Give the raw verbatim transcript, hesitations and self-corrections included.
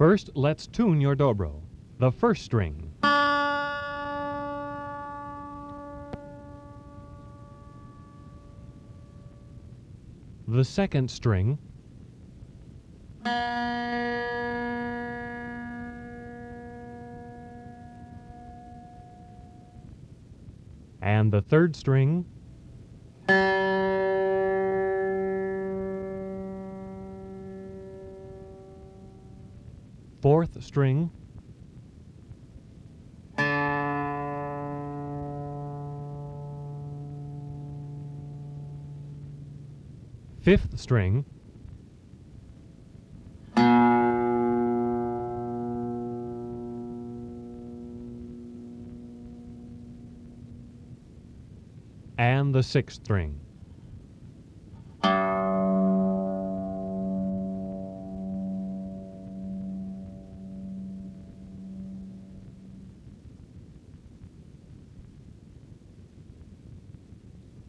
First, let's tune your dobro. The first string. The second string. And the third string. Fourth string. Fifth string. And the sixth string.